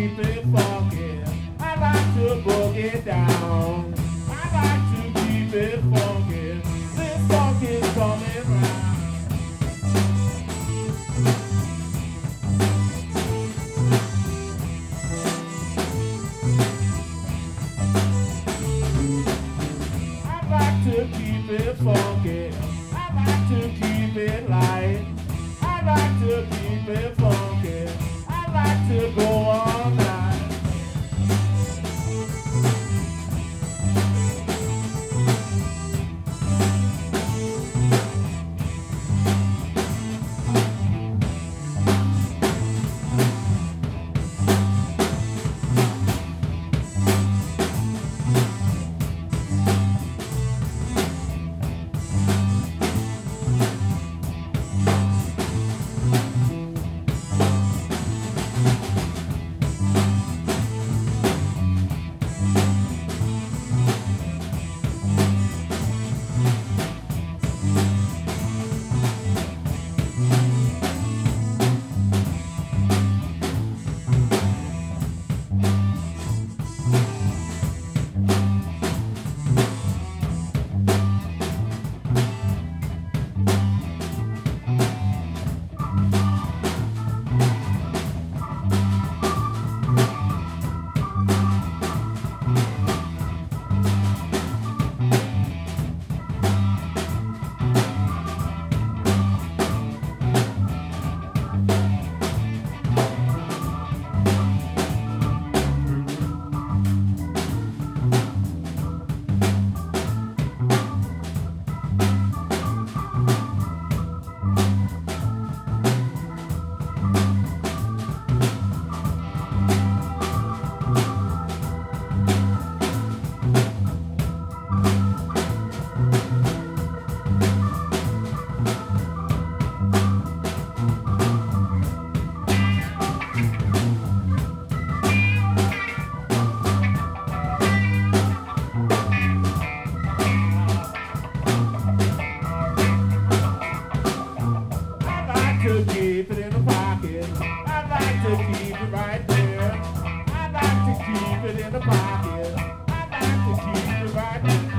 keep it funky. I like to book it down. I like to keep it funky. This funk is coming round. I like to keep it funky. I like to keep it light. I like to keep it funky. I like to go all night. To keep it in the pocket. I like to keep it right there. I like to keep it in the pocket. I like to keep it right there.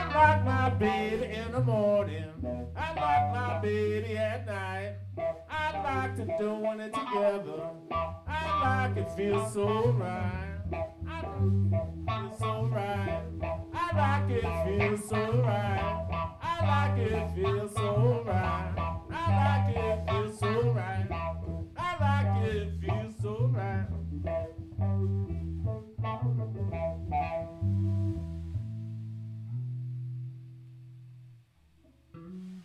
baby in the morning. I rock my baby at night. I I like to doing it together. I like it feels so right. I like it feels so right. I like it feels so right.